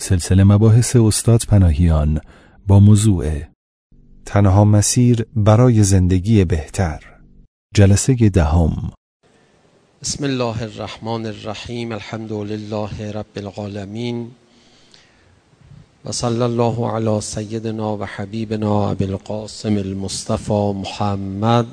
سلسله مباحث استاد پناهیان با موضوع تنها مسیر برای زندگی بهتر، جلسه 10. بسم الله الرحمن الرحیم. الحمد لله رب العالمین و صلی الله علی سیدنا و حبیبنا ابی القاسم المصطفى محمد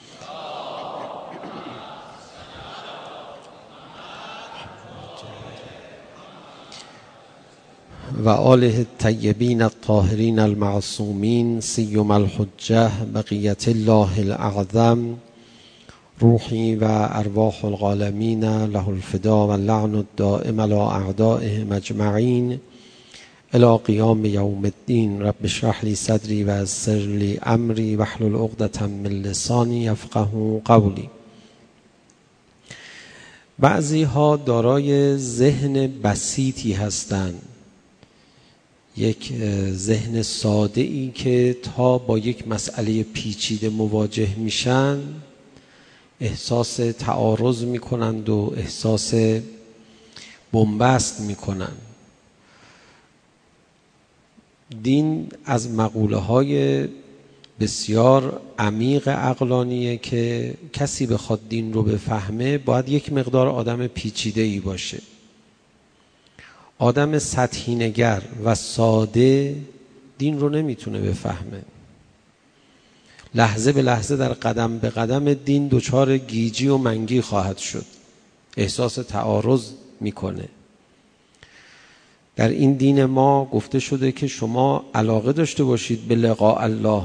و آله الطیبین الطاهرین المعصومین، سیما الحجة بقیة الله الاعظم، روحی و ارواح العالمین له الفدا و اللعن الدائم علی اعدائهم اجمعین الی قیام یوم الدین. رب اشرح لی صدری و یسر لی امری واحلل عقدة من لسانی یفقهوا قولی. بعضی ها دارای ذهن بسیطی هستند، یک ذهن ساده ای که تا با یک مسئله پیچیده مواجه میشن احساس تعارض میکنند و احساس بنبست میکنند. دین از مقوله های بسیار عمیق عقلانیه که کسی بخواد دین رو بفهمه باید یک مقدار آدم پیچیده ای باشه. آدم سطحی نگر و ساده دین رو نمیتونه بفهمه. لحظه به لحظه در قدم به قدم دین دچار گیجی و منگی خواهد شد، احساس تعارض میکنه. در این دین ما گفته شده که شما علاقه داشته باشید به لقاء الله،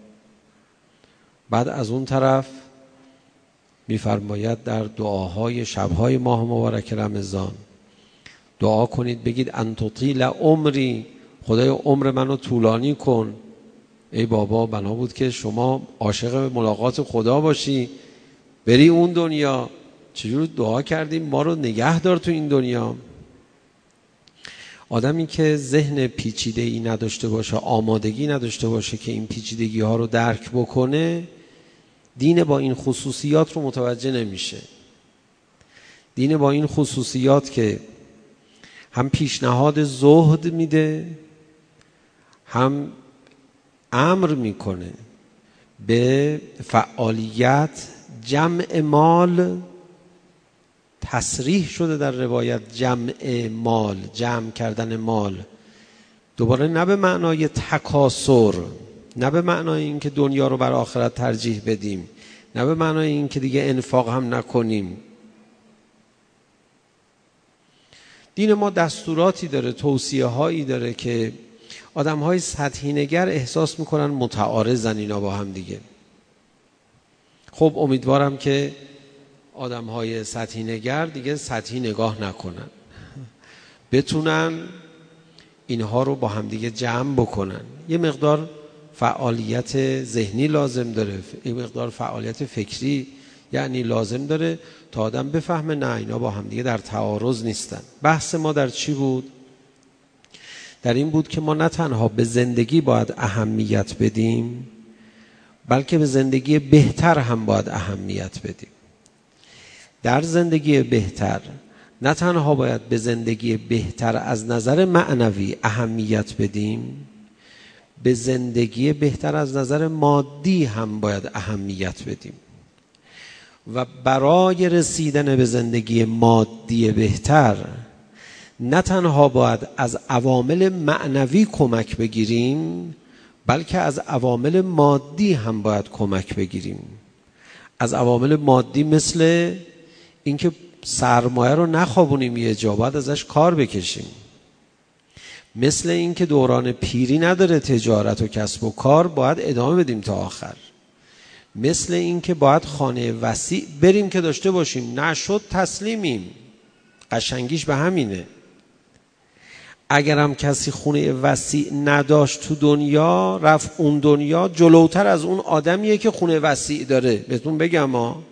بعد از اون طرف میفرماید در دعاهای شبهای ماه مبارک رمضان دعا کنید، بگید ان تطیل عمری، خدای عمر منو طولانی کن. ای بابا، بنا بود که شما عاشق ملاقات خدا باشی، بری اون دنیا. چجور دعا کردیم ما رو نگه دار تو این دنیا. آدمی که ذهن پیچیده ای نداشته باشه، آمادگی نداشته باشه که این پیچیدگی ها رو درک بکنه، دین با این خصوصیات رو متوجه نمیشه. دین با این خصوصیات که هم پیشنهاد زهد میده، هم امر میکنه به فعالیت جمع مال. تصریح شده در روایت جمع مال، جمع کردن مال. دوباره نه به معنای تکاثر، نه به معنای این که دنیا رو بر آخرت ترجیح بدیم، نه به معنای این که دیگه انفاق هم نکنیم. دین ما دستوراتی داره، توصیه هایی داره که آدم های سطحی نگر احساس میکنن متعارضن اینا با هم دیگه. خب امیدوارم که آدم های سطحی نگر دیگه سطحی نگاه نکنن، بتونن اینها رو با هم دیگه جمع بکنن. یه مقدار فعالیت ذهنی لازم داره، یه مقدار فعالیت فکری یعنی لازم داره تا آدم بفهمه نه اینا با هم دیگه در تعارض نیستن. بحث ما در چی بود؟ در این بود که ما نه تنها به زندگی باید اهمیت بدیم، بلکه به زندگی بهتر هم باید اهمیت بدیم. در زندگی بهتر نه تنها باید به زندگی بهتر از نظر معنوی اهمیت بدیم، به زندگی بهتر از نظر مادی هم باید اهمیت بدیم. و برای رسیدن به زندگی مادی بهتر نه تنها باید از عوامل معنوی کمک بگیریم، بلکه از عوامل مادی هم باید کمک بگیریم. از عوامل مادی مثل اینکه سرمایه رو نخوابونیم یه جا، باید ازش کار بکشیم. مثل اینکه دوران پیری نداره تجارت و کسب و کار، باید ادامه بدیم تا آخر. مثل اینکه باید خانه وسیع بریم که داشته باشیم، نشد تسلیمیم. قشنگیش به همینه. اگرم کسی خونه وسیع نداشت تو دنیا، رفت اون دنیا جلوتر از اون آدمیه که خونه وسیع داره. بهتون بگم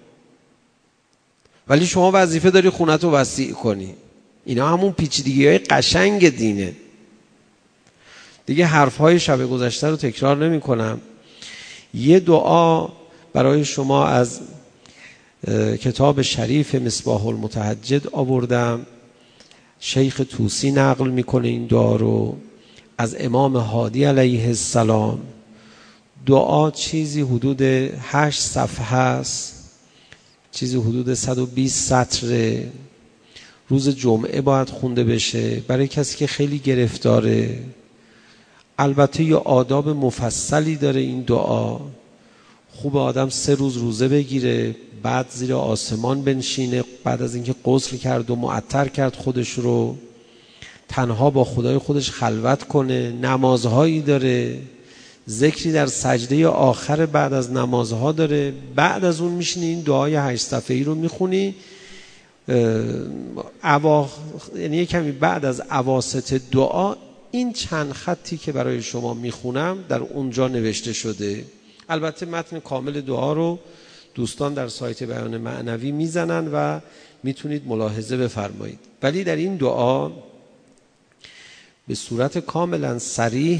ولی شما وظیفه داری خونتو وسیع کنی. اینا همون پیچیدگی‌های قشنگ دینه. دیگه حرف‌های شب گذشته رو تکرار نمی‌کنم. یه دعا برای شما از کتاب شریف مصباح المتهجد آوردم. شیخ طوسی نقل میکنه این دعا رو از امام هادی علیه السلام. دعا چیزی حدود 8 صفحه است، چیزی حدود 120 سطره. روز جمعه باید خونده بشه برای کسی که خیلی گرفتاره. البته یه آداب مفصلی داره این دعا. خوب آدم 3 روز روزه بگیره، بعد زیر آسمان بنشینه، بعد از اینکه غسل کرد و معطر کرد خودش رو، تنها با خدای خودش خلوت کنه. نمازهایی داره، ذکری در سجده آخر بعد از نمازها داره. بعد از اون میشینی این دعای 8 صفحه‌ای رو میخونی. یعنی کمی بعد از اواسط دعا این چند خطی که برای شما میخونم در اونجا نوشته شده. البته متن کامل دعا رو دوستان در سایت بیان معنوی میزنن و میتونید ملاحظه بفرمایید. ولی در این دعا به صورت کاملا صریح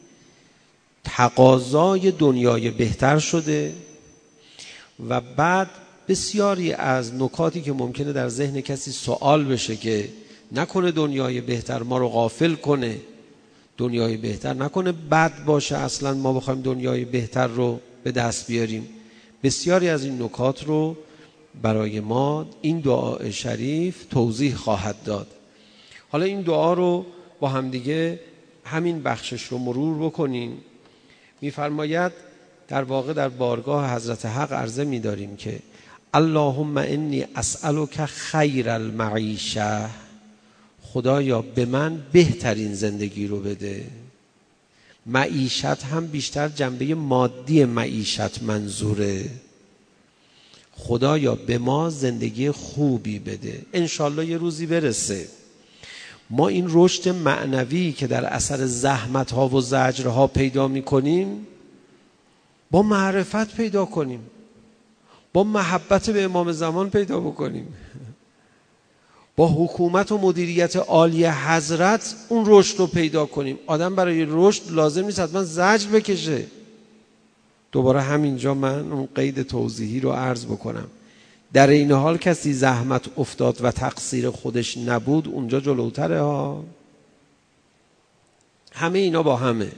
تقاضای دنیای بهتر شده و بعد بسیاری از نکاتی که ممکنه در ذهن کسی سوال بشه که نکنه دنیای بهتر ما رو غافل کنه، دنیای بهتر نکنه بد باشه، اصلا ما بخوایم دنیای بهتر رو به دست بیاریم. بسیاری از این نکات رو برای ما این دعا شریف توضیح خواهد داد. حالا این دعا رو با همدیگه همین بخشش رو مرور بکنیم. میفرماید در واقع در بارگاه حضرت حق عرضه می‌داریم که اللهم انی اسألک خیر المعیشه، خدایا به من بهترین زندگی رو بده. معیشت هم بیشتر جنبه مادی معیشت منظوره. خدایا به ما زندگی خوبی بده. انشالله یه روزی برسه ما این رشد معنوی که در اثر زحمت ها و زجرها پیدا می کنیم با معرفت پیدا کنیم، با محبت به امام زمان پیدا بکنیم، با حکومت و مدیریت عالی حضرت اون رشد رو پیدا کنیم. آدم برای رشد لازم نیست حتما زجر بکشه. دوباره همینجا من اون قید توضیحی رو عرض بکنم. در این حال کسی زحمت افتاد و تقصیر خودش نبود اونجا جلوتره ها. همه اینا با همه.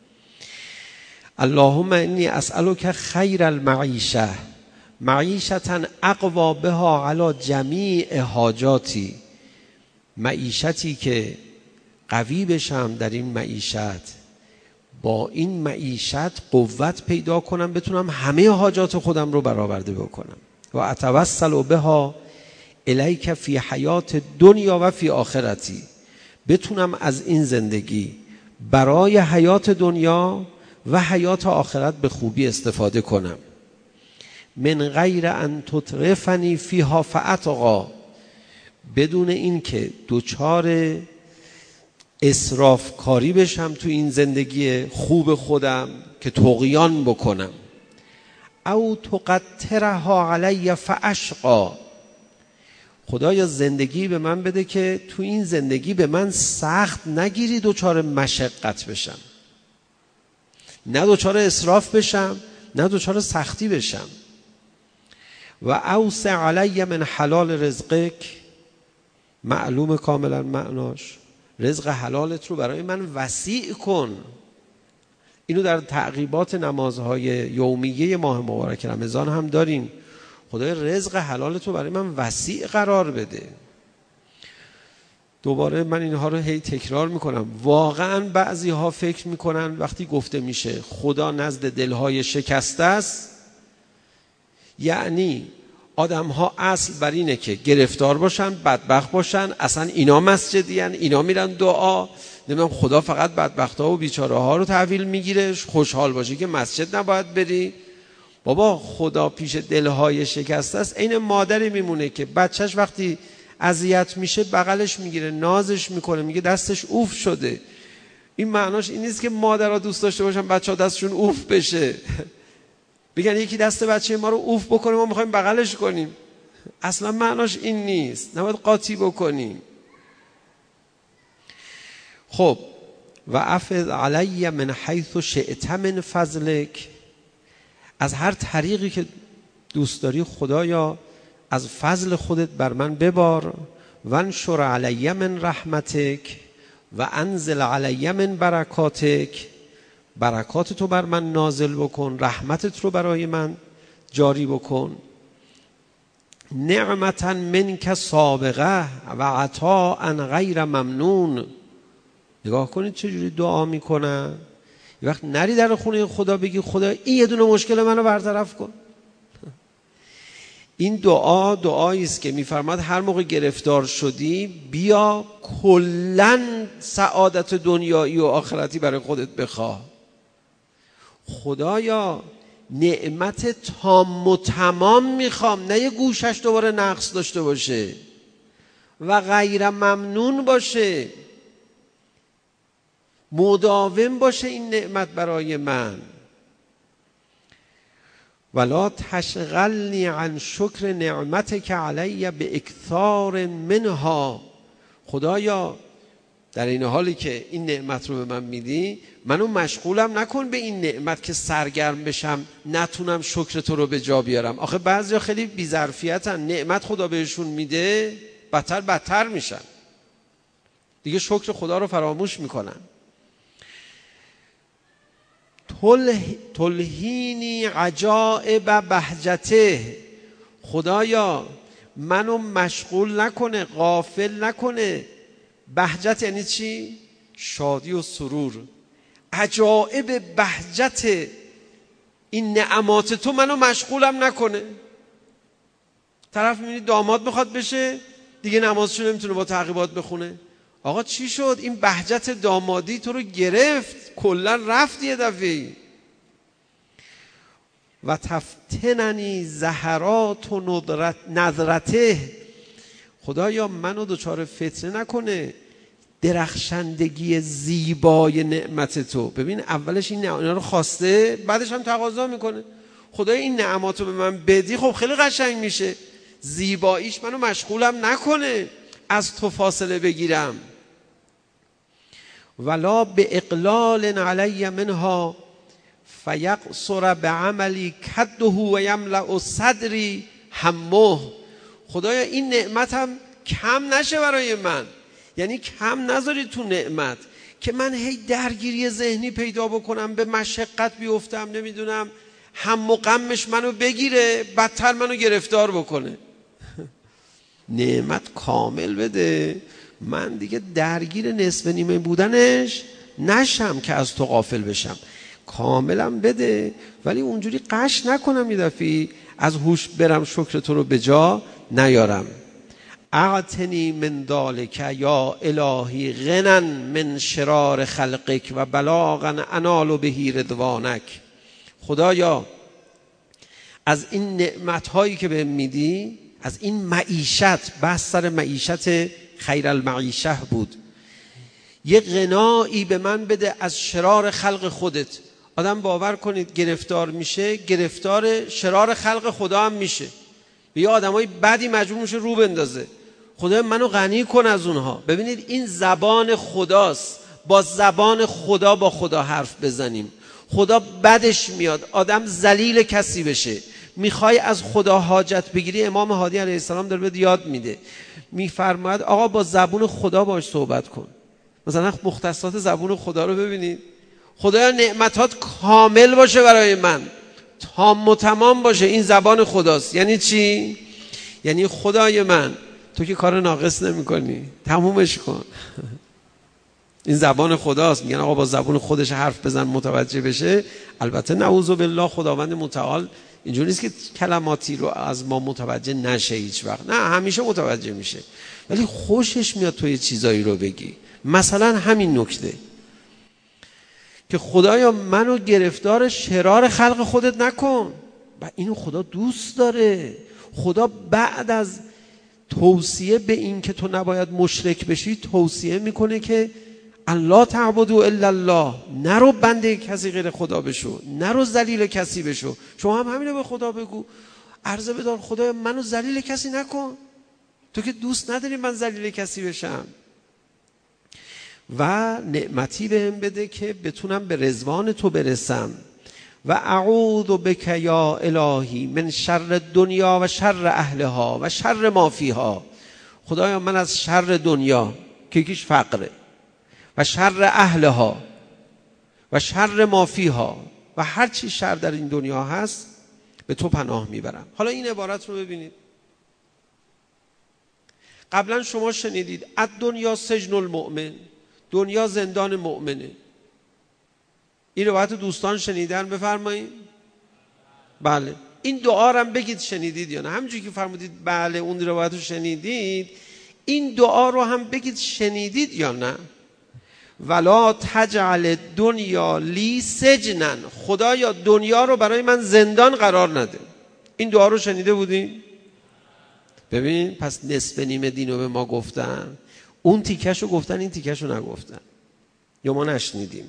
اللهم انی اسألک خیر المعیشه معیشتا اقوا بها علی جمیع حاجاتی، معیشتی که قوی بشم در این معیشت، با این معیشت قوت پیدا کنم بتونم همه حاجات خودم رو برآورده بکنم. و اتوسل بها الیک فی حیات دنیا و فی آخرتی، بتونم از این زندگی برای حیات دنیا و حیات آخرت به خوبی استفاده کنم. من غیر ان تطرفنی فیها فاتقا، بدون این که دوچار اسراف کاری بشم تو این زندگی خوب خودم که طغیان بکنم. او تقترها علی فاشقا، خدایا زندگی به من بده که تو این زندگی به من سخت نگیری، دوچار مشقت بشم، نه دوچار اسراف بشم نه دوچار سختی بشم. و اوسع علی من حلال رزقک، معلوم کاملا معناش رزق حلالت رو برای من وسیع کن. اینو در تعقیبات نمازهای یومیه ماه مبارک رمضان هم داریم. خدای رزق حلالت رو برای من وسیع قرار بده. دوباره من اینها رو هی تکرار میکنم. واقعا بعضی ها فکر میکنن وقتی گفته میشه خدا نزد دلهای شکسته است، یعنی آدم ها اصل بر اینه که گرفتار باشن، بدبخت باشن، اصلا اینا مسجدین، اینا میرن دعا، نمیدونم خدا فقط بدبخت ها و بیچاره ها رو تحویل میگیره، خوشحال باشی که مسجد نباید بری. بابا خدا پیش دلهای شکسته است این مادری میمونه که بچهش وقتی اذیت میشه بغلش میگیره، نازش میکنه، میگه دستش اوف شده. این معناش این نیست که مادرها دوست داشته باشن بچه‌ها دستشون اوف بشه. بگن یکی دست بچه ما رو اوف بکنه ما میخوایم بغلش کنیم. اصلا معناش این نیست، نباید قاطی بکنیم. خب و افض علی من حیث شئت من فضلک، از هر طریقی که دوست داری خدایا از فضل خودت بر من ببار. وانشر علی من رحمتک و انزل علی من برکاتک، برکات تو بر من نازل بکن، رحمتت رو برای من جاری بکن. نعمتا منک سابقه و عطاء غیر ممنون. نگاه کنید چجوری دعا میکنن. یه وقت نری در خونه خدا بگی خدا این یه دونه مشکل منو برطرف کن. این دعایی است که میفرماد هر موقع گرفتار شدی بیا کلن سعادت دنیایی و آخرتی برای خودت بخواه. خدایا نعمت تام و تمام میخوام، نه یه گوشش دوباره نقص داشته باشه و غیر ممنون باشه، مداوم باشه این نعمت برای من. ولا تشغلنی عن شکر نعمتک علی به اکثار منها. خدایا در این حالی که این نعمت رو به من میدی منو مشغولم نکن به این نعمت که سرگرم بشم نتونم شکر تو رو به جا بیارم. آخه بعضیا خیلی بی‌ظرفیتن، نعمت خدا بهشون میده بدتر میشن، دیگه شکر خدا رو فراموش میکنن. تلهینی عجائب بهجته. خدایا منو مشغول نکنه، غافل نکنه. بهجت یعنی چی؟ شادی و سرور. عجائب بهجت این نعمات تو منو مشغولم نکنه. طرف میبینی داماد میخواد بشه دیگه نمازشو نمیتونه با تعقیبات بخونه. آقا چی شد؟ این بهجت دامادی تو رو گرفت، کلا رفت یه دفعه. و تفتننی زهرات و نظرته. خدایا منو دچار فتنه نکنه درخشندگی زیبای نعمت تو. ببین اولش این اینا رو خواسته، بعدش هم تقاضا میکنه. خدایا این نعماتو به من بدی، خب خیلی قشنگ میشه. زیباییش منو مشغولم نکنه از تو فاصله بگیرم. ولا به اقلال علی منها فیقصر بعملی کده و یملأ صدری همه. خدایا این نعمتم کم نشه برای من، یعنی کم نذاری تو نعمت که من هی درگیری ذهنی پیدا بکنم، به مشقت بیفتم، نمیدونم هم و غمش منو بگیره بدتر منو گرفتار بکنه. نعمت کامل بده من دیگه درگیر نصف نیمه بودنش نشم که از تو غافل بشم. کاملم بده ولی اونجوری قش نکنم یه دفعه از هوش برم شکر تو رو به جا نیارم. اعتنی من ذالک یا الهی غنن من شرار خلقک و بلاغا انال به رضوانک. خدایا از این نعمت‌هایی که بهم میدی، از این معیشت، بحث سر معیشت خیر المعیشه بود، یه غنایی به من بده از شرار خلق خودت. آدم باور کنید گرفتار میشه، گرفتار شرار خلق خدا هم میشه. یه آدمای بدی مجبور میشه رو بندازه. خدا منو غنی کن از اونها. ببینید این زبان خداست، با زبان خدا با خدا حرف بزنیم. خدا بدش میاد آدم ذلیل کسی بشه. میخوای از خدا حاجت بگیری، امام هادی علیه السلام داره بهت یاد میده، میفرماید آقا با زبون خدا باش صحبت کن. مثلا مختصات زبون خدا رو ببینید. خدایا نعمتات کامل باشه برای من، تام و تمام باشه. این زبان خداست. یعنی چی؟ یعنی خدای من تو که کار ناقص نمی کنی، تمومش کن. این زبان خداست. میگن آقا با زبان خودش حرف بزن متوجه بشه. البته نعوذ بالله خداوند متعال اینجوری نیست که کلماتی رو از ما متوجه نشه هیچ وقت، نه همیشه متوجه میشه، ولی خوشش میاد تو یه چیزایی رو بگی. مثلا همین نکته که خدایا منو گرفتار شرار خلق خودت نکن. و اینو خدا دوست داره. خدا بعد از توصیه به این که تو نباید مشرک بشی توصیه میکنه که الله تعبدوا الا الله، نرو بنده کسی غیر خدا بشو، نرو ذلیل کسی بشو. شما هم همینو به خدا بگو، عرضه بدار خدایا منو ذلیل کسی نکن، تو که دوست نداری من ذلیل کسی بشم. و نعمتی بهم بده که بتونم به رضوان تو برسم. و اعوذ بک یا الهی من شر دنیا و شر اهلها و شر ما فیها. خدایا من از شر دنیا که یکیش فقره و شر اهلها و شر ما فیها و هر چی شر در این دنیا هست به تو پناه میبرم. حالا این عبارت رو ببینید. قبلا شما شنیدید الدنیا سجن المؤمن، دنیا زندان مؤمنه. این روایت دوستان شنیدن؟ بفرمایید. بله. این دعا رو هم بگید شنیدید یا نه. همونجوری که فرمودید بله اون روایت رو شنیدید، این دعا رو هم بگید شنیدید یا نه. ولا تجعل دنیا لی سجنن، خدایا دنیا رو برای من زندان قرار نده. این دعا رو شنیده بودین؟ ببین پس نصف نیمه دین رو به ما گفتن، اون تیکش رو گفتن این تیکش رو نگفتن، یا ما نشنیدیم.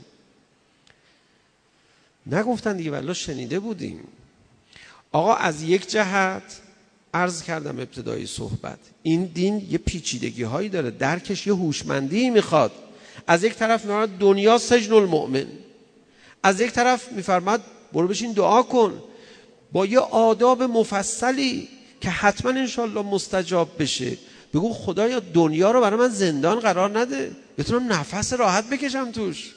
نگفتن دیگه والله شنیده بودیم. آقا از یک جهت عرض کردم ابتدای صحبت، این دین یه پیچیدگی هایی داره، درکش یه هوشمندی میخواد. از یک طرف میفرماد دنیا سجن المؤمن، از یک طرف میفرماد برو بشین دعا کن با یه آداب مفصلی که حتما انشالله مستجاب بشه. بگو خدایا دنیا رو برای من زندان قرار نده، بتونم نفس راحت بکشم توش.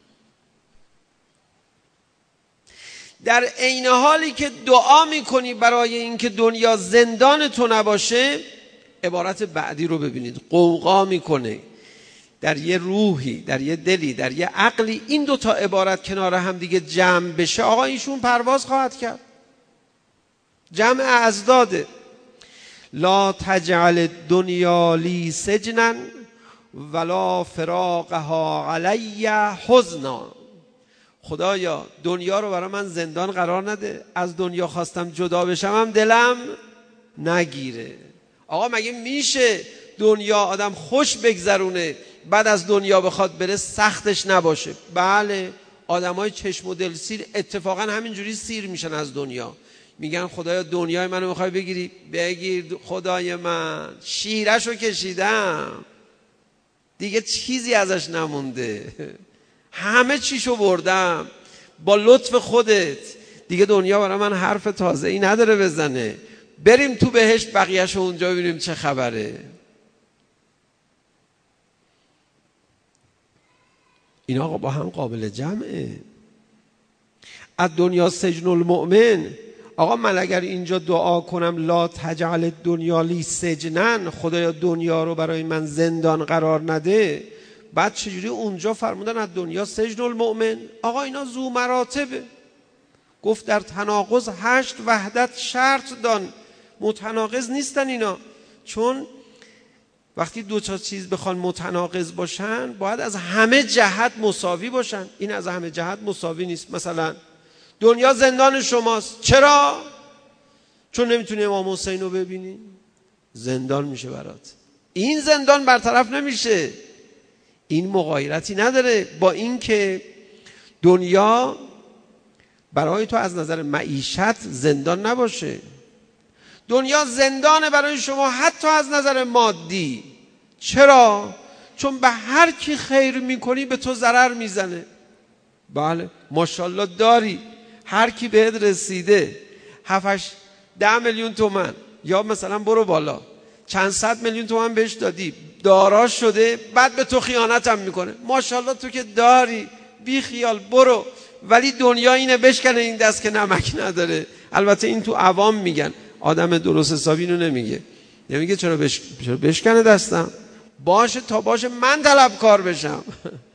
در عین حالی که دعا میکنی برای اینکه دنیا زندان تو نباشه، عبارت بعدی رو ببینید. قوقا میکنه در یه روحی، در یه دلی، در یه عقلی، این دو تا عبارت کنار هم دیگه جمع بشه، آقا ایشون پرواز خواهد کرد. جمع ازداده. لا تجعل دنیا لی سجنا ولا فراقها علی حزنا. خدایا دنیا رو برای من زندان قرار نده، از دنیا خواستم جدا بشم هم دلم نگیره. آقا مگه میشه دنیا آدم خوش بگذرونه بعد از دنیا بخواد بره سختش نباشه؟ بله آدمای چشم و دل سیر اتفاقا همینجوری سیر میشن از دنیا. میگن خدایا دنیای منو میخوای بگیری؟ بگیر خدای من، شیرشو کشیدم دیگه چیزی ازش نمونده، همه چیشو بردم با لطف خودت، دیگه دنیا برای من حرف تازه‌ای نداره بزنه. بریم تو بهشت بقیه‌شو اونجا ببینیم چه خبره. این آقا با هم قابل جمعه. از دنیا سجن المؤمن. آقا من اگر اینجا دعا کنم لا تجعل الدنیا لی سجنن، خدایا دنیا رو برای من زندان قرار نده، بعد چجوری اونجا فرمودن از دنیا سجن المؤمن؟ آقا اینا ذو مراتبه. گفت در تناقض 8 وحدت شرط دان، متناقض نیستن اینا. چون وقتی دو تا چیز بخوان متناقض باشن باید از همه جهت مساوی باشن. این از همه جهت مساوی نیست. مثلا دنیا زندان شماست، چرا؟ چون نمیتونی امام حسین رو ببینی، زندان میشه برات. این زندان برطرف نمیشه، این مغایرتی نداره با این که دنیا برای تو از نظر معیشت زندان نباشه. دنیا زندانه برای شما حتی از نظر مادی. چرا؟ چون به هر کی خیر میکنی به تو ضرر میزنه. بله ماشاءالله داری، هر کی بهت رسیده 7-10 میلیون تومان یا مثلا برو بالا چند صد میلیون تومان بهش دادی، دارا شده، بعد به تو خیانت هم میکنه. ماشاءالله تو که داری، بی خیال برو. ولی دنیا اینه بشکنه این دست که نمک نداره. البته این تو عوام میگن، آدم درست حسابی اینو نمیگه. نمیگه چرا بشکنه دستم، باشه تا باشه من طلبکار بشم.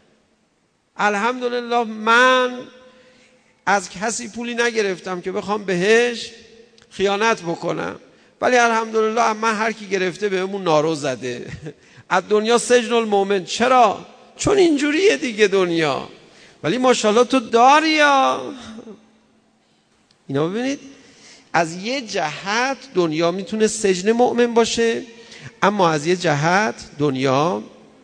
الحمدلله من از کسی پولی نگرفتم که بخوام بهش خیانت بکنم، ولی الحمدلله من هر کی گرفته بهمون نارو زده. از دنیا سجن المؤمن. چرا؟ چون اینجوریه دیگه دنیا. ولی ماشاءالله تو داری. یا اینا ببینید از یه جهت دنیا میتونه سجن مؤمن باشه، اما از یه جهت دنیا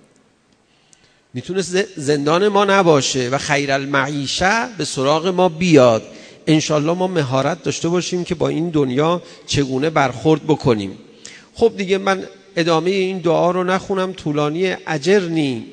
میتونه زندان ما نباشه و خیر المعیشه به سراغ ما بیاد. انشالله ما مهارت داشته باشیم که با این دنیا چگونه برخورد بکنیم. خب دیگه من ادامه این دعا رو نخونم، طولانی. اجرنی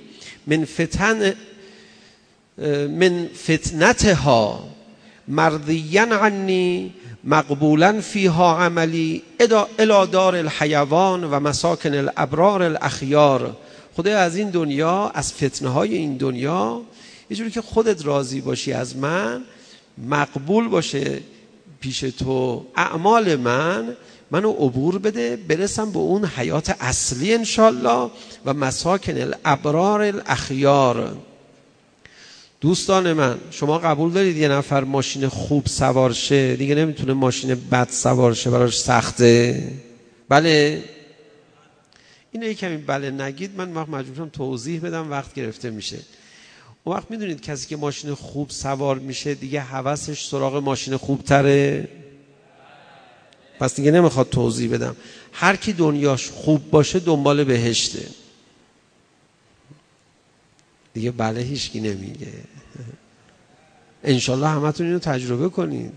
من فتنتها مرضیا عنی مقبولا فیها عملی الی دار الحیوان و مساکن الابرار الاخیار. خدایا از این دنیا، از فتنه های این دنیا، یه جوری که خودت راضی باشی از من، مقبول باشه پیش تو اعمال منو عبور بده، برسم به اون حیات اصلی انشالله و مساکن الابرار الاخیار. دوستان من، شما قبول دارید یه نفر ماشین خوب سوار شه دیگه نمیتونه ماشین بد سوار شه، براش سخته؟ بله؟ اینو یه کمی بله نگید، من مجبورم توضیح بدم، وقت گرفته میشه. اون وقت میدونید کسی که ماشین خوب سوار میشه دیگه هوسش سراغ ماشین خوب تره، پس دیگه نمیخواد توضیح بدم. هر کی دنیاش خوب باشه دنبال بهشته دیگه. بله هیچکی نمیگه. انشالله همتون اینو تجربه کنید.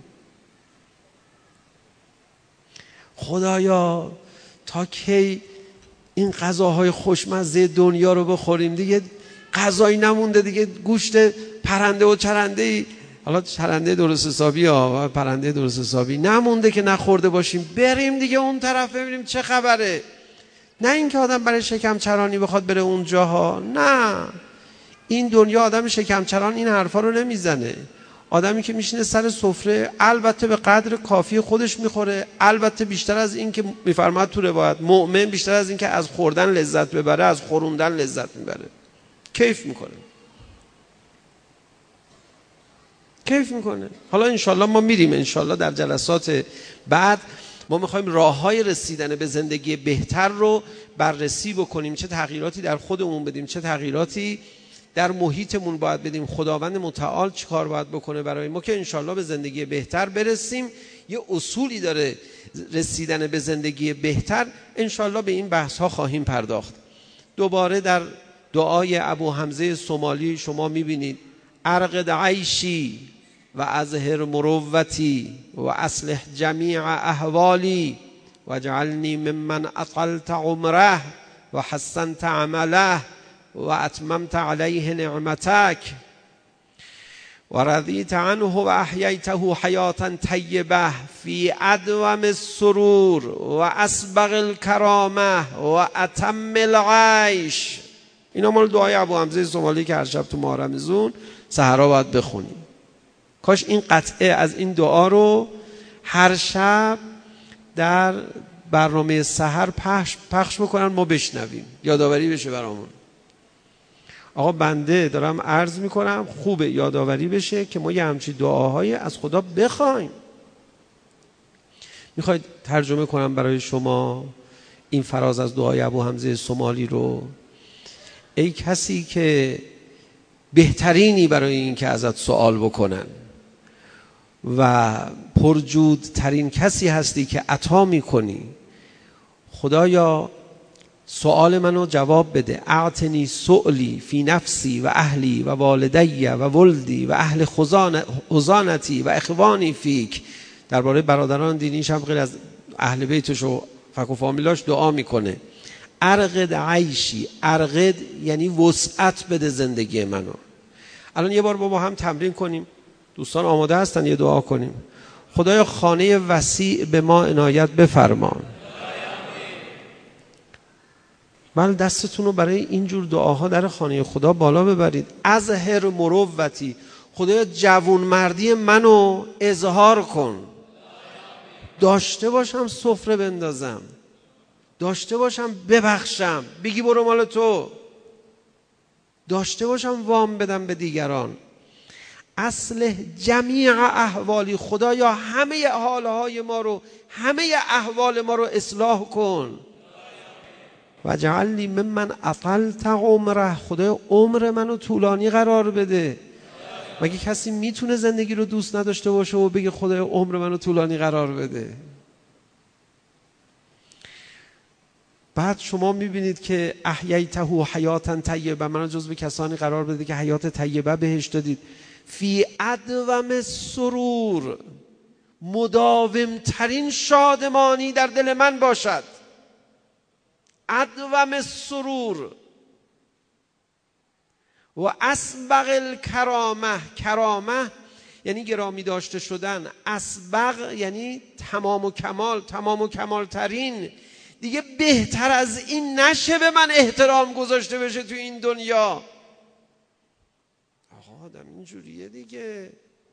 خدایا تا کی این غذاهای خوشمزه دنیا رو بخوریم؟ دیگه غذایی نمونده دیگه، گوشت پرنده و چرنده، حالا چرنده درست حسابی ها و پرنده درست حسابی نمونده که نخورده باشیم. بریم دیگه اون طرف ببینیم چه خبره. نه اینکه آدم برای شکم چرانی بخواد بره اونجاها، نه. این دنیا آدم شکم چران این حرفا رو نمیزنه. آدمی که میشینه سر سفره البته به قدر کافی خودش میخوره، البته بیشتر از این که میفرماد تو روایت مؤمن بیشتر از این که از خوردن لذت ببره از خوروندن لذت میبره، کیف میکنه. حالا انشالله ما میریم، انشالله در جلسات بعد ما میخوایم راههای رسیدن به زندگی بهتر رو بررسی بکنیم، چه تغییراتی در خودمون بدیم، چه تغییراتی در محیطمون باید بدیم، خداوند متعال چی کار باید بکنه برای ما که انشالله به زندگی بهتر برسیم. یه اصولی داره رسیدن به زندگی بهتر، انشالله به این بحث ها خواهیم پرداخت. دوباره در دعای ابو حمزه صومالی شما میبینید ارقد عیشی و ازهر مروتی و اصلح جمیع احوالی و جعلنی ممن اطلت عمره و حسنت عمله و اتممت علیه نعمتک و رضیت عنه و احییته حیاتا طیبه فی ادوم السرور و اسبغ الکرامه و اتم العیش. اینا مال دعای ابو حمزه صومالی که هر شب تو ماه رمضان سحرا باید بخونیم. کاش این قطعه از این دعا رو هر شب در برنامه سحر پخش بکنن، ما بشنویم، یادآوری بشه برامون. آقا بنده دارم عرض میکنم خوبه یادآوری بشه که ما یه همچین دعاهایی از خدا بخوایم. میخواید ترجمه کنم برای شما این فراز از دعای ابو حمزه صومالی رو؟ ای کسی که بهترینی برای این که ازت سوال بکنن و پرجودترین کسی هستی که عطا میکنی، خدایا سوال منو جواب بده. اعطنی سؤلی فی نفسی و اهلی و والدی و ولدی و اهل خزانتی و اخوانی فیک. درباره برادران دینیش هم غیر از اهل بیتش و فک و فامیلاش دعا میکنه. ارقد عیشی، ارقد یعنی وسعت بده زندگی منو. الان یه بار با هم تمرین کنیم. دوستان آماده هستن یه دعا کنیم؟ خدایا خانه وسیع به ما عنایت بفرمان. بله دستتون رو برای اینجور دعاها در خانه خدا بالا ببرید. ازهر مروتی، خدایا جوون مردی منو اظهار کن. داشته باشم سفره بندازم، داشته باشم ببخشم، بگی برو مال تو، داشته باشم وام بدم به دیگران. اصلح جمیع احوالی، خدایا همه حالهای ما رو، همه احوال ما رو اصلاح کن. و جعلنی ممن اطلت عمره، خدایا عمر منو طولانی قرار بده. مگه کسی میتونه زندگی رو دوست نداشته باشه و بگه خدایا عمر منو طولانی قرار بده؟ بعد شما میبینید که احییته حیاتا طیبه، منو جزو کسانی قرار بده که حیات طیبه بهش دادید. فی ادوم سرور، مداوم ترین شادمانی در دل من باشد. ادوم سرور و اسبغ الکرامه، کرامه یعنی گرامی داشته شدن. اسبق یعنی تمام و کمال، تمام و کمال ترین. دیگه بهتر از این نشه به من احترام گذاشته بشه تو این دنیا. آقا آدم اینجوریه دیگه.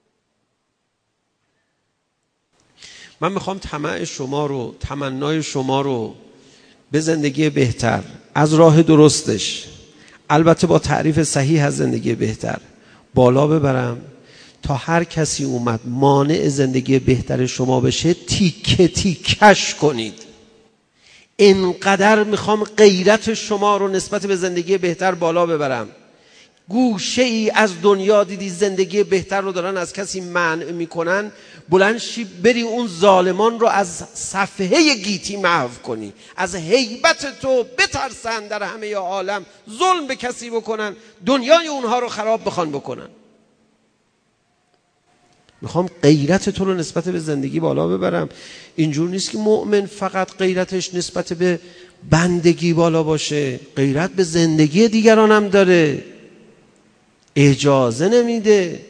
من میخوام طمع شما رو، تمنای شما رو به زندگی بهتر از راه درستش، البته با تعریف صحیح از زندگی بهتر، بالا ببرم تا هر کسی اومد مانع زندگی بهتر شما بشه تیکه تیکش کنید. اینقدر میخوام غیرت شما رو نسبت به زندگی بهتر بالا ببرم. گوشه ای از دنیا دیدی زندگی بهتر رو دارن از کسی منع میکنن، بلند شی بری اون ظالمان رو از صفحه گیتی محو کنی، از هیبت تو بترسن، در همه عالم ظلم به کسی بکنن، دنیای اونها رو خراب بخوان بکنن. میخوام غیرت تو رو نسبت به زندگی بالا ببرم. اینجور نیست که مؤمن فقط غیرتش نسبت به بندگی بالا باشه، غیرت به زندگی دیگران هم داره، اجازه نمیده.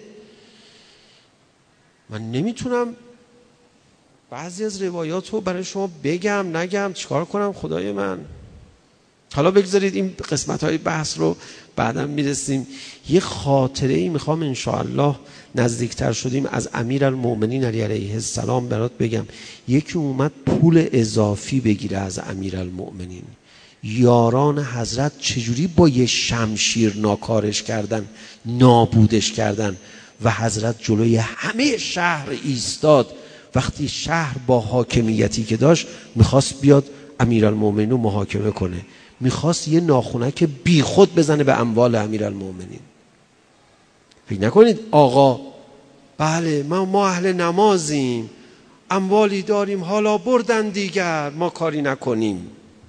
من نمیتونم بعضی از روایات رو برای شما بگم نگم، چیکار کنم خدای من. حالا بگذارید این قسمت‌های بحث رو بعداً میرسیم. یه خاطره‌ای میخوام انشاءالله نزدیکتر شدیم از امیرالمؤمنین علیه السلام برات بگم. یکی اومد پول اضافی بگیره از امیرالمؤمنین. یاران حضرت چجوری با یه شمشیر ناکارش کردن، نابودش کردن و حضرت جلوی همه شهر ایستاد. وقتی شهر با حاکمیتی که داشت میخواست بیاد امیرالمؤمنین رو محاکمه کنه، میخواست یه ناخونک بی خود بزنه به اموال امیرالمؤمنین. فکر نکنید آقا بله ما اهل نمازیم، اموالی داریم، حالا بردن دیگر ما کاری نکنیم.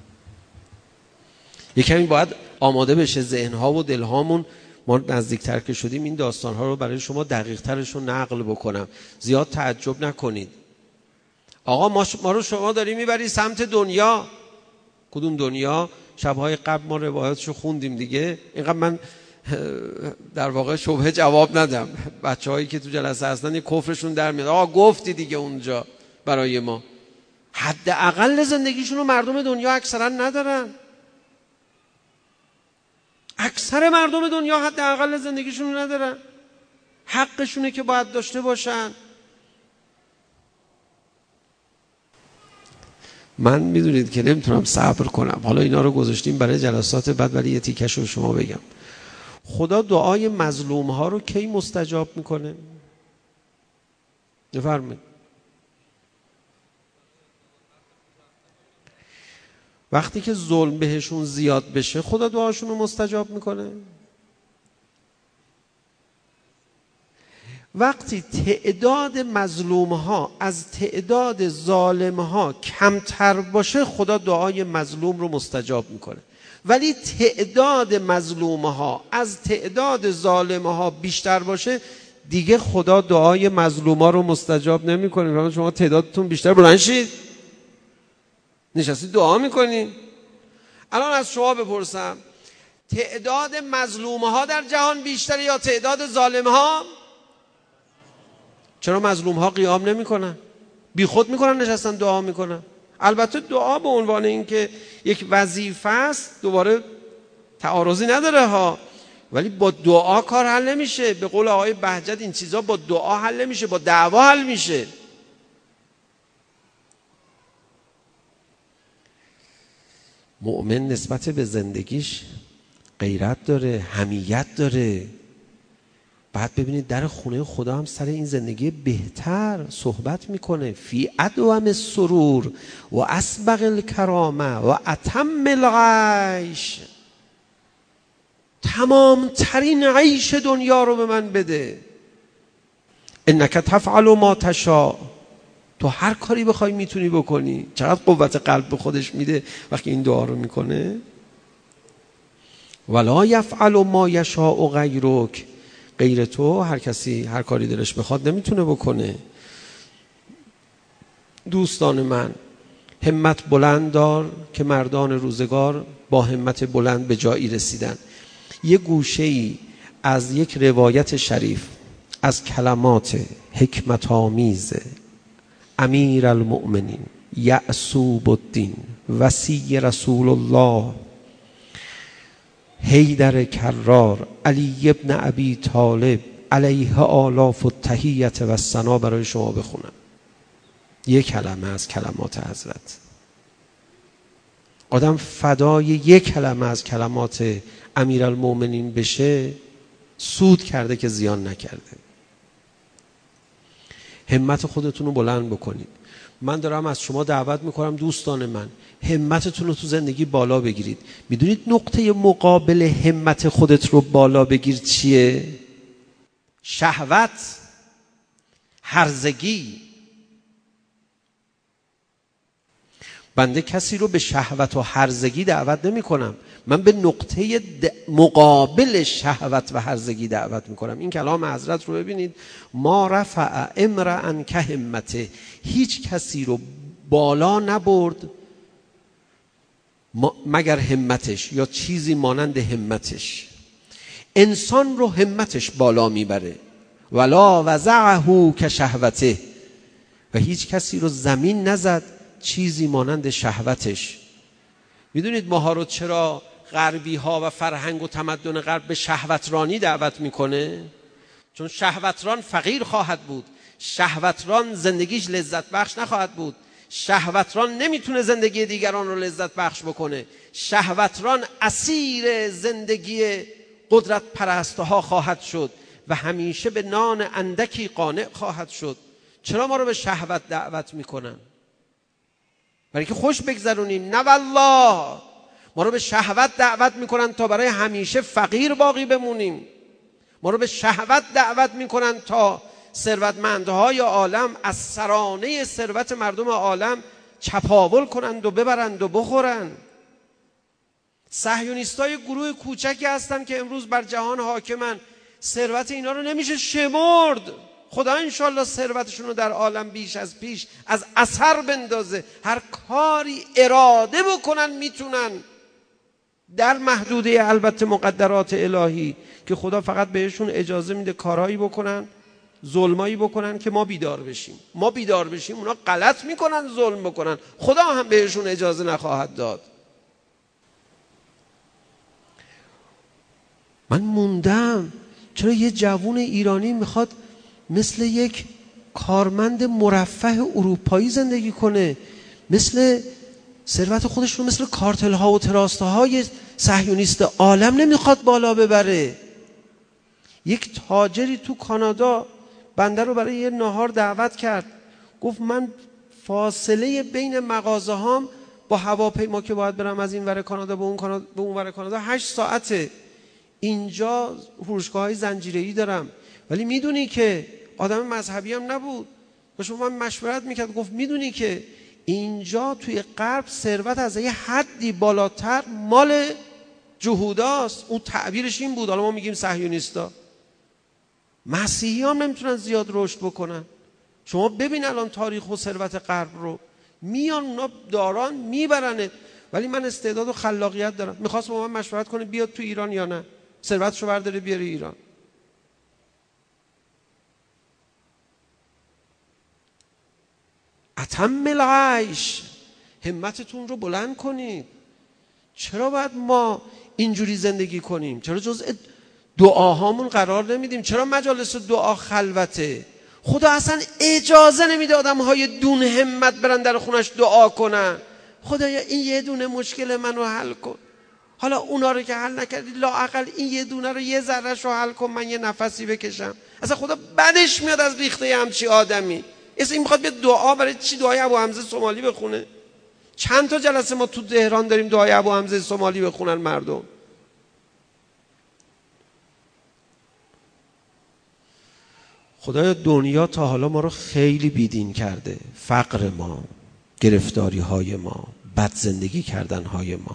یکمی باید آماده بشه ذهنها و دلهامون. ما نزدیکتر که شدیم این داستانها رو برای شما دقیق ترش رو نقل بکنم، زیاد تعجب نکنید. آقا ما رو شما داری میبری سمت دنیا. کدوم دنیا؟ شبهای قبل ما روایاتشو خوندیم دیگه. اینقدر من در واقع شبهه جواب ندم. بچه‌هایی که تو جلسه هستن یه کفرشون در میاد. آقا گفتی دیگه اونجا برای ما. حداقل زندگیشون رو مردم دنیا اکثرا ندارن. اکثر مردم دنیا حداقل زندگیشون رو ندارن. حقشونه که باید داشته باشن. من میدونید که نمیتونم صبر کنم. حالا اینا رو گذاشتیم برای جلسات بعد، ولی یه تیکش رو شما بگم. خدا دعای مظلوم ها رو کی مستجاب میکنه؟ بفرمایید. وقتی که ظلم بهشون زیاد بشه خدا دعاشون رو مستجاب میکنه. وقتی تعداد مظلوم ها از تعداد ظالم ها کمتر باشه خدا دعای مظلوم رو مستجاب میکنه. ولی تعداد مظلوم ها از تعداد ظالم ها بیشتر باشه دیگه خدا دعای مظلوم ها رو مستجاب نمیکنه. شما تعدادتون بیشتر بلند شید، نشستید دعا میکنید. الان از شما بپرسم تعداد مظلوم ها در جهان بیشتره یا تعداد ظالم ها؟ چرا مظلوم ها قیام نمی کنن؟ بی خود میکنن نشستن دعا میکنن. البته دعا به عنوان این که یک وظیفه است دوباره تعارضی نداره ها، ولی با دعا کار حل نمیشه. به قول آقای بهجت این چیزا با دعا حل نمیشه، با دعوا حل میشه. مؤمن نسبت به زندگیش غیرت داره، حمیت داره. بعد ببینید در خونه خدا هم سر این زندگی بهتر صحبت میکنه. فی ادوم السرور و اسبغ الکرامه و اتم العیش. تمام ترین عیش دنیا رو به من بده. انک تفعل ما تشاء. تو هر کاری بخوای میتونی بکنی. چقدر قوت قلب به خودش میده وقتی این دعا رو میکنه. ولا یفعل ما یشاء غیرک. غیر تو هر کسی هر کاری دلش بخواد نمیتونه بکنه. دوستان من، همت بلند دار که مردان روزگار با همت بلند به جایی رسیدن. یه گوشه‌ای از یک روایت شریف از کلمات حکمت آمیز امیر المؤمنین یعصوب الدین وصی رسول الله حیدر کرار علی ابن ابی طالب علیه آلاف التحیت و الثنا برای شما بخونم. یک کلمه از کلمات حضرت. آدم فدای یک کلمه از کلمات امیرالمؤمنین بشه سود کرده که زیان نکرده. همت خودتون رو بلند بکنید. من دارم از شما دعوت میکنم دوستان من، همتتون رو تو زندگی بالا بگیرید. میدونید نقطه مقابل همت خودت رو بالا بگیر چیه؟ شهوت، هرزگی. بنده کسی رو به شهوت و هرزگی دعوت نمی کنم، من به نقطه مقابل شهوت و هرزگی دعوت می کنم. این کلام حضرت رو ببینید، ما رفع امرأ که همته، هیچ کسی رو بالا نبرد مگر همتش یا چیزی مانند همتش. انسان رو همتش بالا میبره. ولا وضعه که شهوته، و هیچ کسی رو زمین نزد چیزی مانند شهوتش. میدونید ماها رو چرا غربی ها و فرهنگ و تمدن غرب به شهوترانی دعوت میکنه؟ چون شهوتران فقیر خواهد بود، شهوتران زندگیش لذت بخش نخواهد بود، شهوتران نمیتونه زندگی دیگران رو لذت بخش بکنه، شهوتران اسیر زندگی قدرت پرستها خواهد شد و همیشه به نان اندکی قانع خواهد شد. چرا ما رو به شهوت دعوت میکنن؟ برای که خوش بگذرونیم؟ نه والله، ما رو به شهوت دعوت میکنن تا برای همیشه فقیر باقی بمونیم. ما رو به شهوت دعوت میکنن تا ثروتمندهای عالم از سرانه ثروت مردم عالم چپاول کنند و ببرند و بخورند. صهیونیستای گروه کوچکی هستن که امروز بر جهان حاکمن. ثروت اینا رو نمیشه شمرد. خدا انشالله ثروتشون رو در عالم بیش از پیش از اثر بندازه. هر کاری اراده بکنن میتونن، در محدوده البته مقدرات الهی که خدا فقط بهشون اجازه میده کارهایی بکنن، ظلمایی بکنن که ما بیدار بشیم. ما بیدار بشیم اونا غلط میکنن، ظلم بکنن، خدا هم بهشون اجازه نخواهد داد. من موندم چرا یه جوون ایرانی میخواد مثل یک کارمند مرفه اروپایی زندگی کنه، مثل ثروت خودش رو مثل کارتل ها و تراسته های صهیونیست عالم نمیخواد بالا ببره. یک تاجری تو کانادا بنده رو برای یه نهار دعوت کرد، گفت من فاصله بین مغازه هام با هواپیما که باید برم از این ور کانادا به اون ور کانادا 8 ساعته. اینجا فروشگاه های زنجیره‌ای دارم. ولی میدونی که آدم مذهبی هم نبود، با شما من مشورت میکرد، گفت میدونی که اینجا توی غرب ثروت از یه حدی بالاتر مال جهوداست. اون تعبیرش این بود. حالا ما میگیم صهیونیستا، مسیحی هم نمیتونن زیاد رشد بکنن. شما ببین الان تاریخ و ثروت غرب رو، میان اونا داران میبرنه. ولی من استعداد و خلاقیت دارم، میخواست با من مشورت کنه بیاد تو ایران یا نه، ثروتشو برداره بیاره ایران. اتم العیش، همتتون رو بلند کنید. چرا باید ما اینجوری زندگی کنیم؟ چرا جزء دعاهامون قرار نمیدیم؟ چرا مجالس دعا خلوته؟ خدا اصلا اجازه نمیده آدم‌های دون همت برن در خونش دعا کنن. خدایا این یه دونه مشکل منو حل کن. حالا اونا رو که حل نکردی، لااقل این یه دونه رو یه ذره‌شو حل کن، من یه نفسی بکشم. اصلا خدا بدش میاد از ریخته همچی آدمی. اصلا این میخواد به دعا، برای چی دعای ابو حمزه سومالی بخونه؟ چند تا جلسه ما تو تهران داریم دعای ابو حمزه سومالی بخونن مردم. خدایا دنیا تا حالا ما رو خیلی بیدین کرده. فقر ما، گرفتاری های ما، بد زندگی کردن های ما.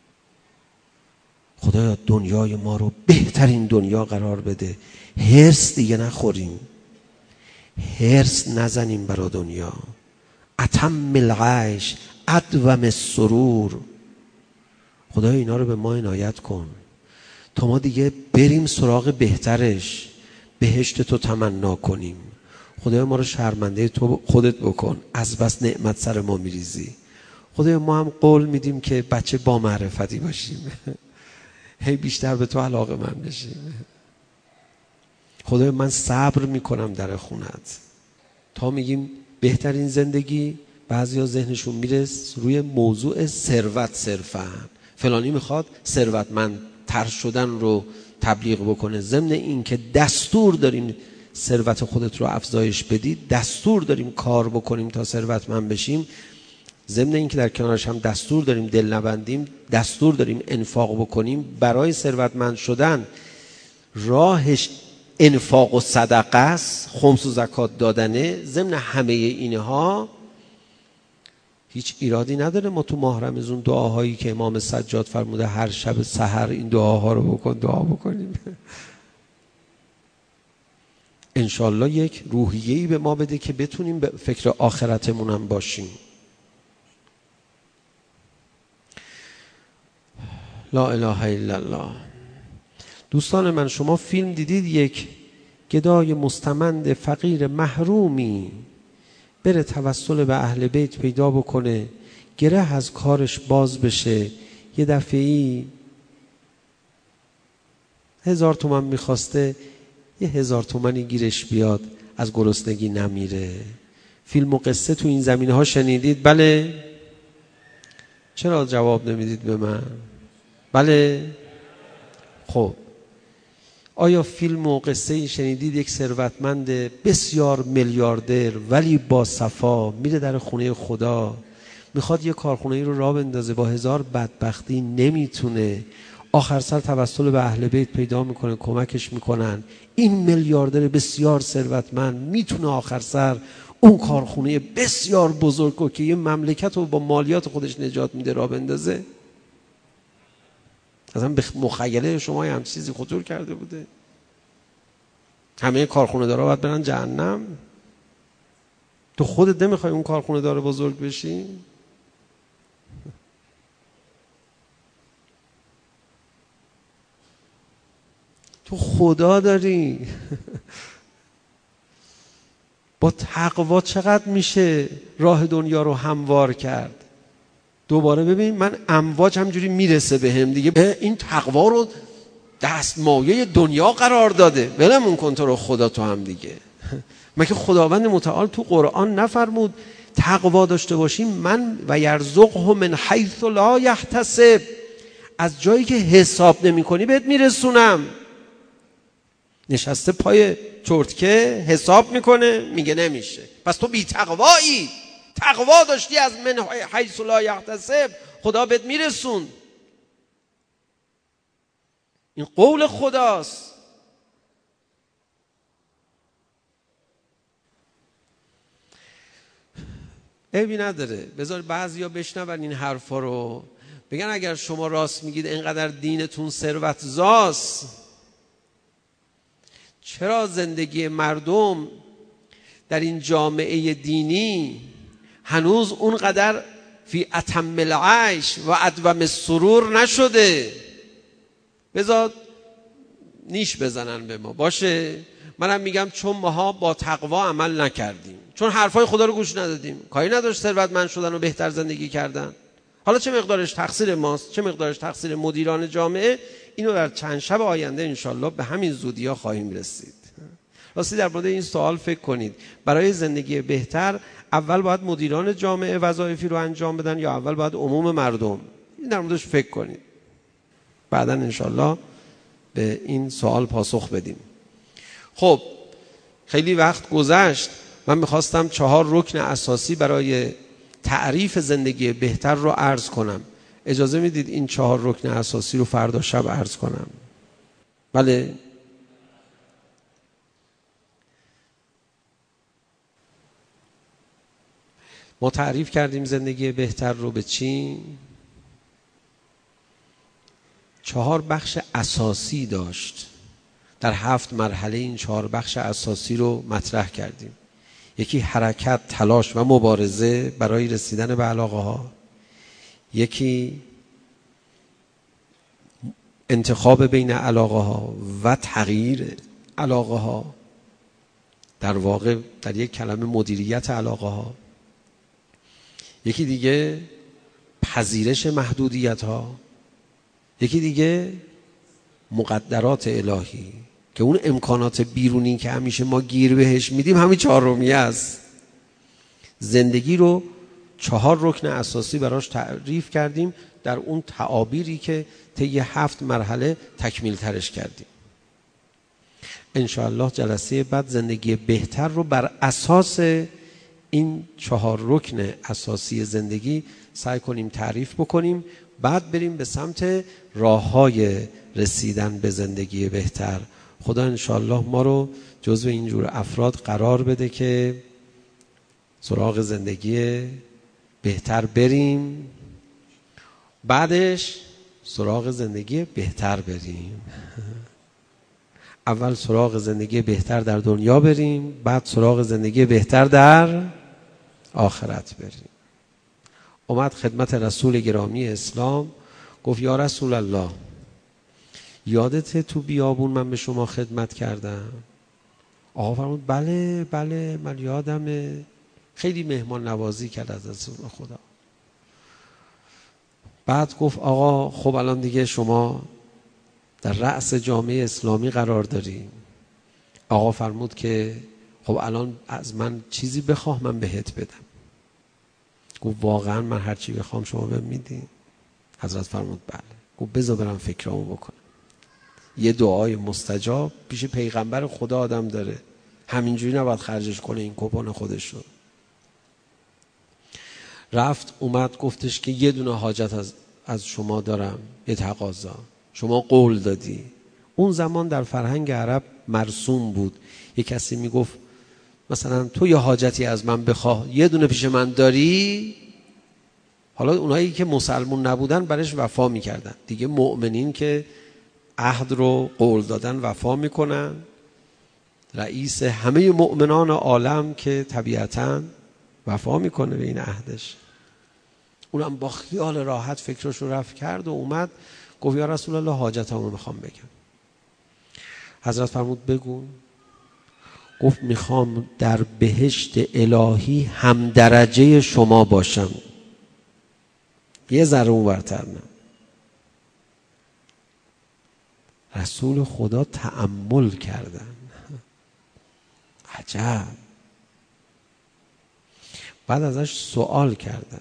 خدایا دنیای ما رو بهترین دنیا قرار بده. هرس دیگه نخوریم، هرس نزنیم برای دنیا. اتم العیش ادوم السرور. خدایا اینا رو به ما عنایت کن تا ما دیگه بریم سراغ بهترش، بهشت تو تمنا کنیم. خدایا ما رو شرمنده تو خودت بکن، از بس نعمت سر ما میریزی. خدایا ما هم قول میدیم که بچه با معرفتی باشیم، هی بیشتر به تو علاقه من بشیم. خدایا من صبر میکنم در خونت. تا میگیم بهترین زندگی، بعضیا ذهنشون میرس روی موضوع ثروت صرفا. فلانی میخواد ثروتمندتر شدن رو تبلیغ بکنه، ضمن این که دستور داریم ثروت خودت رو افزایش بدی، دستور داریم کار بکنیم تا ثروتمند بشیم، ضمن این که در کنارش هم دستور داریم دل نبندیم، دستور داریم انفاق بکنیم. برای ثروتمند شدن راهش انفاق و صدقه است، خمس و زکات دادنه. ضمن همه اینها هیچ ایرادی نداره ما تو ماه رمضان دعاهایی که امام سجاد فرموده هر شب سحر این دعاها رو دعا بکنیم. انشالله یک روحیه‌ای به ما بده که بتونیم به فکر آخرتمون هم باشیم. لا اله الا الله. دوستان من، شما فیلم دیدید یک گدای مستمند فقیر محرومی بره توسل به اهل بیت پیدا بکنه، گره از کارش باز بشه، یه دفعه‌ای 1000 تومان میخواسته، 1000 تومانی گیرش بیاد، از گرسنگی نمیره. فیلم و قصه تو این زمینه ها شنیدید؟ بله؟ چرا جواب نمیدید به من؟ بله؟ خب آیا فیلم و قصه ای شنیدید یک ثروتمند بسیار میلیاردر ولی با صفا میره در خونه خدا، میخواد یه کارخونه ای رو راه بندازه، با 1000 بدبختی نمیتونه، آخر سر توسل به اهل بیت پیدا میکنه، کمکش میکنن، این میلیاردر بسیار ثروتمند میتونه آخر سر اون کارخونه بسیار بزرگ رو که یه مملکت رو با مالیات خودش نجات میده راه بندازه؟ اصلا به مخیله شما هم چیزی خطور کرده بوده؟ همه کارخونه دارا باید برن جهنم؟ تو خودت نمیخوای اون کارخونه دار بزرگ بشی؟ تو خدا داری. با تقوا چقدر میشه راه دنیا رو هموار کرد؟ دوباره ببین، من امواج همجوری میرسه به هم دیگه، این تقوا رو دستمایه دنیا قرار داده، ولمون کن تو رو خدا تو هم دیگه. مگه خداوند متعال تو قرآن نفرمود تقوا داشته باشیم من و یرزقه من حیث لا یحتسب، از جایی که حساب نمی کنی بهت میرسونم. نشسته پای چرتکه حساب میکنه، میگه نمیشه، پس تو بی تقوایی. تقوا داشتی از من حیث لا یحتسب، خدا بهت میرسون. این قول خداست. عیبی نداره، بذار بعضیا بشنون این حرفا رو، بگن اگر شما راست میگید اینقدر دینتون ثروت زاست، چرا زندگی مردم در این جامعه دینی هنوز اونقدر فی اتم العیش و ادوم السرور نشده؟ بذار نیش بزنن به ما، باشه. منم میگم چون ماها با تقوا عمل نکردیم، چون حرفای خدا رو گوش ندادیم، کاری نداشت ثروتمند شدن و بهتر زندگی کردن. حالا چه مقدارش تقصیر ماست، چه مقدارش تقصیر مدیران جامعه، اینو در چند شب آینده انشالله به همین زودی‌ها خواهیم رسید. راستی در مورد این سوال فکر کنید، برای زندگی بهتر اول باید مدیران جامعه وظایفی رو انجام بدن یا اول باید عموم مردم؟ این در موردش فکر کنید، بعداً انشالله به این سوال پاسخ بدیم. خب خیلی وقت گذشت، من میخواستم 4 رکن اساسی برای تعریف زندگی بهتر رو عرض کنم. اجازه میدید این 4 رکن اساسی رو فردا شب عرض کنم؟ بله؟ ما تعریف کردیم زندگی بهتر رو به چی؟ 4 بخش اساسی داشت. در 7 مرحله این 4 بخش اساسی رو مطرح کردیم. یکی حرکت، تلاش و مبارزه برای رسیدن به علاقه ها. یکی انتخاب بین علاقه ها و تغییر علاقه ها، در واقع در یک کلمه مدیریت علاقه ها. یکی دیگه پذیرش محدودیت ها. یکی دیگه مقدرات الهی که اون امکانات بیرونی که همیشه ما گیر بهش میدیم همین چهارمیه است. زندگی رو 4 رکن اساسی براش تعریف کردیم در اون تعابیری که طی 7 مرحله تکمیل ترش کردیم. انشاءالله جلسه بعد زندگی بهتر رو بر اساس این 4 رکن اساسی زندگی سعی کنیم تعریف بکنیم، بعد بریم به سمت راه‌های رسیدن به زندگی بهتر. خدا انشاءالله ما رو جزو اینجور افراد قرار بده که سراغ زندگی بهتر بریم، بعدش سراغ زندگی بهتر بریم. اول سراغ زندگی بهتر در دنیا بریم، بعد سراغ زندگی بهتر در آخرت بریم. اومد خدمت رسول گرامی اسلام، گفت یا رسول الله یادته تو بیابون من به شما خدمت کردم؟ آقا فرمود بله بله من یادمه. خیلی مهمان نوازی کرد از رسول خدا. بعد گفت آقا خب الان دیگه شما در رأس جامعه اسلامی قرار داری. آقا فرمود که خب الان از من چیزی بخواه من بهت بدم. گفت واقعا من هر چی بخوام شما بهم میدی؟ حضرت فرمود بله. گفت بذار برم فکرامو بکنم. یه دعای مستجاب پیش پیغمبر خدا آدم داره، همینجوری نباید خرجش کنه این کوپن خودش رو. رفت اومد گفتش که یه دونه حاجت از شما دارم، یه تقاضا. شما قول دادی. اون زمان در فرهنگ عرب مرسوم بود یه کسی میگفت مثلا تو یه حاجتی از من بخواه، یه دونه پیش من داری. حالا اونایی که مسلمون نبودن برش وفا میکردن دیگه. مؤمنین که عهد رو قول دادن وفا میکنن. رئیس همه مؤمنان عالم که طبیعتاً وفا میکنه به این عهدش. اونم با خیال راحت فکرش رو رفت کرد و اومد گفت یا رسول الله حاجتمو میخوام بگم. حضرت فرمود بگو. گفت میخوام در بهشت الهی هم درجه شما باشم، یه ذره اونورتر نه. رسول خدا تأمل کردن. عجب. بعد ازش سوال کردن.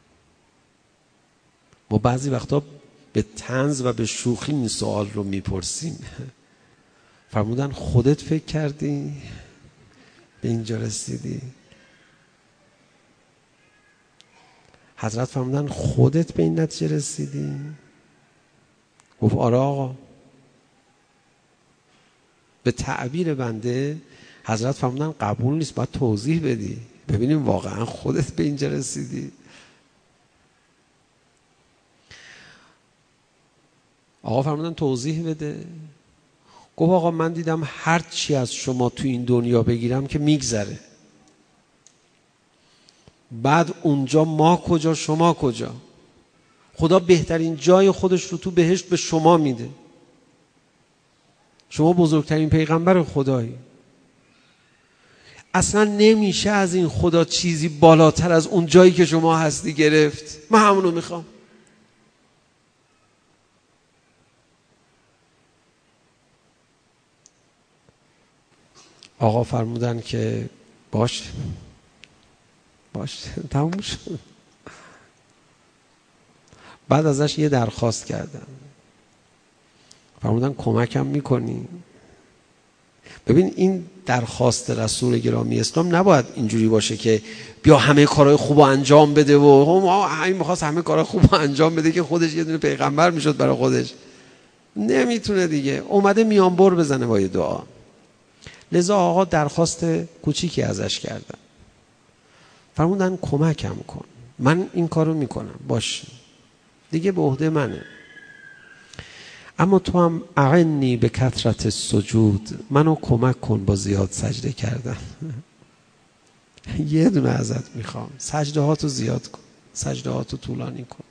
ما بعضی وقتا به طنز و به شوخی این سوال رو میپرسیم. فرمودن خودت فکر کردی به اینجا رسیدی؟ حضرت فرمودن خودت به این نتیجه رسیدی؟ گفت آره آقا. به تعبیر بنده حضرت فرمودن قبول نیست، باید توضیح بدی ببینیم واقعا خودت به اینجا رسیدی. آقا فرمودن توضیح بده. گفت آقا من دیدم هر چی از شما تو این دنیا بگیرم که میگذره، بعد اونجا ما کجا شما کجا؟ خدا بهترین جای خودش رو تو بهشت به شما میده. شما بزرگترین پیغمبر خدایی. اصلا نمیشه از این خدا چیزی بالاتر از اون جایی که شما هستی گرفت. من همونو میخوام. آقا فرمودن که باش تموم شد. بعد ازش یه درخواست کردن. فرمودن کمکم میکنی؟ ببین این درخواست رسول گرامی اسلام نباید اینجوری باشه که بیا همه کارهای خوب انجام بده و این میخواست همه کارهای خوب انجام بده که خودش یه دونه پیغمبر میشد برای خودش. نمیتونه دیگه. اومده میانبر بزنه با یه دعا. لذا آقا درخواست کوچیکی ازش کردن. فرمودن کمکم کن، من این کارو میکنم، باش دیگه به عهده منه، اما تو هم اعنی به کثرت سجود، منو کمک کن با زیاد سجده کردن. یه دونه ازت میخوام، سجده هاتو زیاد کن، سجده هاتو طولانی کن،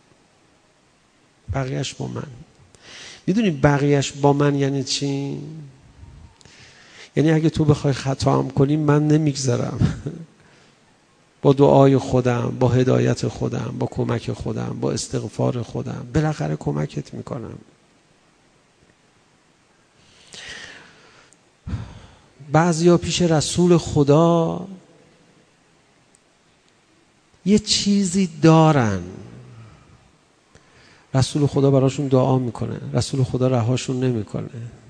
بقیهش با من. میدونی بقیهش با من یعنی چی؟ یعنی اگه تو بخوای خطا هم کنی من نمیگذرم. با دعای خودم، با هدایت خودم، با کمک خودم، با استغفار خودم بالاخره کمکت میکنم. بعضیا پیش رسول خدا یه چیزی دارن، رسول خدا براشون دعا میکنه، رسول خدا رهاشون نمیکنه.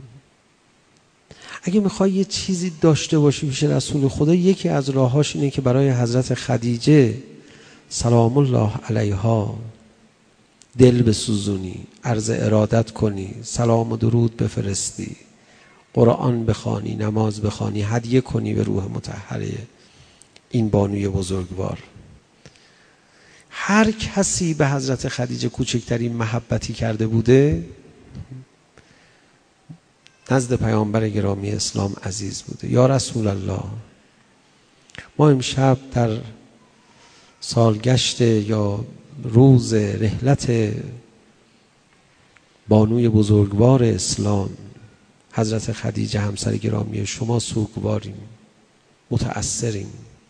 اگه میخوای یه چیزی داشته باشی پیش رسول خدا، یکی از راهاش اینه که برای حضرت خدیجه سلام الله علیها دل بسوزونی، عرض ارادت کنی، سلام و درود بفرستی، قرآن بخوانی، نماز بخوانی، هدیه کنی به روح مطهره این بانوی بزرگوار. هر کسی به حضرت خدیجه کوچکترین محبتی کرده بوده نزد پیامبر گرامی اسلام عزیز بوده. یا رسول الله، ما امشب در سالگشت یا روز رحلت بانوی بزرگوار اسلام حضرت خدیجه همسر گرامی شما سوگواریم، متأثریم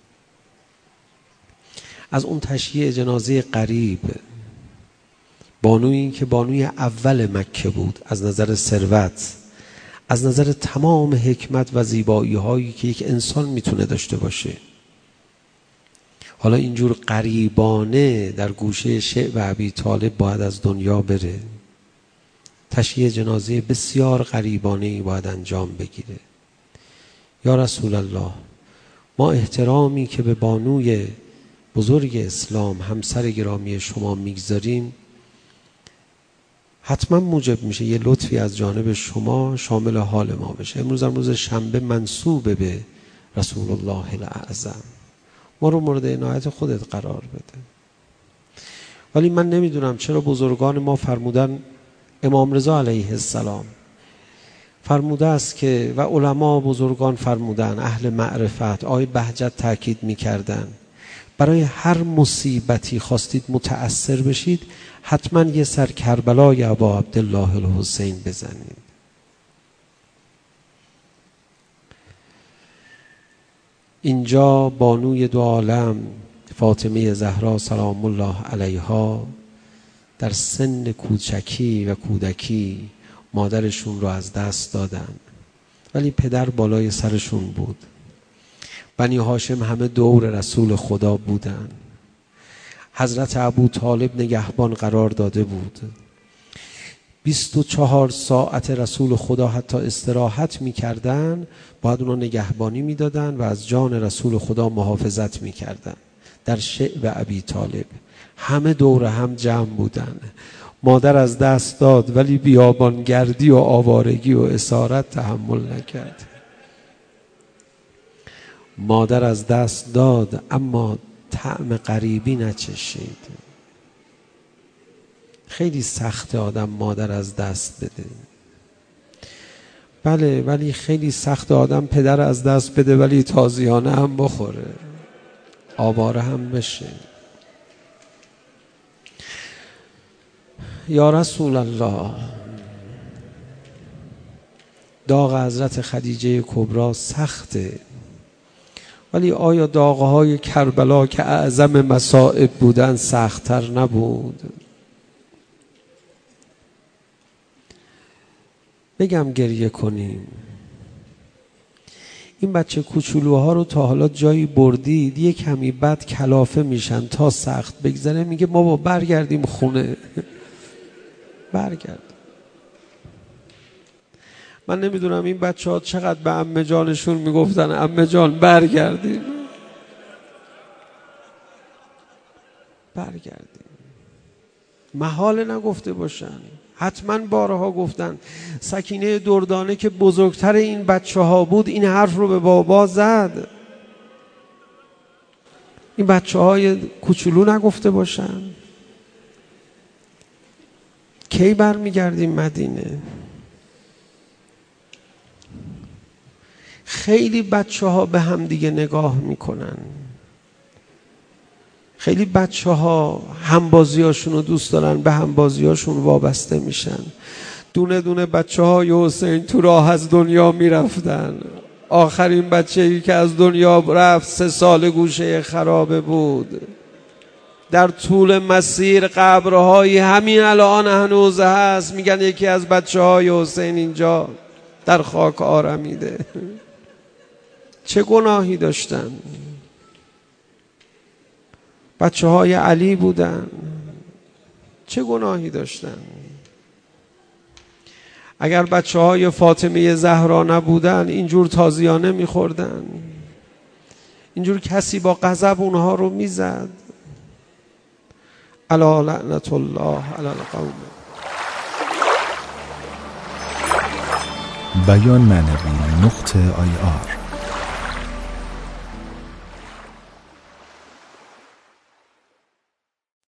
از اون تشییع جنازه قریب. بانویی که بانوی اول مکه بود از نظر ثروت، از نظر تمام حکمت و زیبایی هایی که یک انسان میتونه داشته باشه، حالا اینجور غریبانه در گوشه شعب ابی طالب باید از دنیا بره. تشییع جنازه بسیار غریبانه‌ای باید انجام بگیره. یا رسول الله، ما احترامی که به بانوی بزرگ اسلام همسر گرامی شما میگذاریم حتما موجب میشه یه لطفی از جانب شما شامل حال ما بشه. امروز هم روز شنبه منسوب به رسول الله الاعظم، ما رو مورد عنایت خودت قرار بده. ولی من نمیدونم چرا بزرگان ما فرمودن، امام رضا علیه السلام فرموده است که و علما بزرگان فرمودن، اهل معرفت، آقای بهجت تاکید میکردن برای هر مصیبتی خواستید متأثر بشید حتما یه سر کربلای ابا عبدالله الحسین بزنید. اینجا بانوی دو عالم فاطمه زهرا سلام الله علیها در سن کوچکی و کودکی مادرشون رو از دست دادن، ولی پدر بالای سرشون بود. بنی هاشم همه دور رسول خدا بودن. حضرت ابو طالب نگهبان قرار داده بود. 24 ساعت رسول خدا حتی استراحت میکردن باید اونا نگهبانی میدادن و از جان رسول خدا محافظت میکردن. در شعب ابی طالب همه دور هم جمع بودن. مادر از دست داد ولی بیابانگردی و آوارگی و اسارت تحمل نکرد. مادر از دست داد اما طعم غریبی نچشید. خیلی سخته آدم مادر از دست بده، بله، ولی خیلی سخته آدم پدر از دست بده ولی تازیانه هم بخوره، آواره هم بشه. یا رسول الله، داغ حضرت خدیجه کبرا سخته، ولی آیا داغ‌های کربلا که اعظم مصائب بودن سخت‌تر نبود؟ بگم گریه کنیم. این بچه کوچولوها رو تا حالا جایی بردید یه کمی بعد کلافه میشن تا سخت بگذره میگه ما برگردیم خونه. برگرد. من نمیدونم این بچه ها چقدر به عمه جانشون میگفتن عمه جان برگردیم. برگردیم. محال نگفته باشن، حتما بارها گفتن. سکینه دردانه که بزرگتر این بچه ها بود این حرف رو به بابا زد. این بچه های کوچولو نگفته باشن کی برمیگردیم مدینه؟ خیلی بچه ها به هم دیگه نگاه میکنن، خیلی بچه ها همبازیاشون رو دوست دارن، به همبازیاشون وابسته میشن. دونه دونه بچه های حسین تو راه از دنیا میرفتن، آخرین بچه‌ای که از دنیا رفت 3 سال گوشه خرابه بود. در طول مسیر قبرهایی همین الان هنوز هست، میگن یکی از بچه‌های حسین اینجا در خاک آرمیده. چه گناهی داشتن؟ بچه‌های علی بودن، چه گناهی داشتن؟ اگر بچه‌های فاطمه زهرا نبودن اینجور تازیانه می‌خوردن، اینجور کسی با غضب اونها رو میزد. الا لعنت الله علی القوم. بیان معنوی .ir